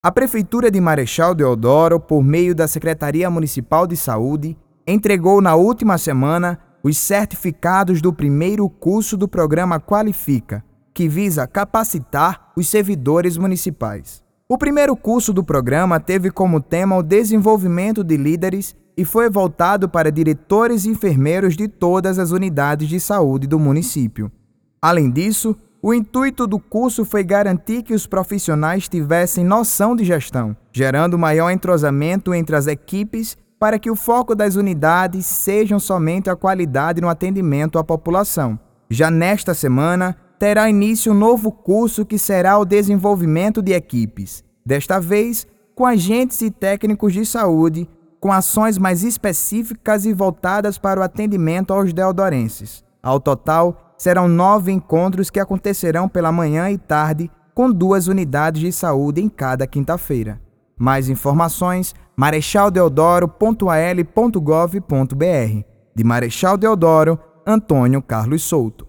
A Prefeitura de Marechal Deodoro, por meio da Secretaria Municipal de Saúde, entregou na última semana os certificados do primeiro curso do programa Qualifica, que visa capacitar os servidores municipais. O primeiro curso do programa teve como tema o desenvolvimento de líderes e foi voltado para diretores e enfermeiros de todas as unidades de saúde do município. Além disso, o intuito do curso foi garantir que os profissionais tivessem noção de gestão, gerando maior entrosamento entre as equipes para que o foco das unidades sejam somente a qualidade no atendimento à população. Já nesta semana, terá início um novo curso que será o desenvolvimento de equipes, desta vez com agentes e técnicos de saúde, com ações mais específicas e voltadas para o atendimento aos deodorenses. Ao total, serão 9 encontros que acontecerão pela manhã e tarde, com 2 unidades de saúde em cada quinta-feira. Mais informações, marechaldeodoro.al.gov.br. De Marechal Deodoro, Antônio Carlos Souto.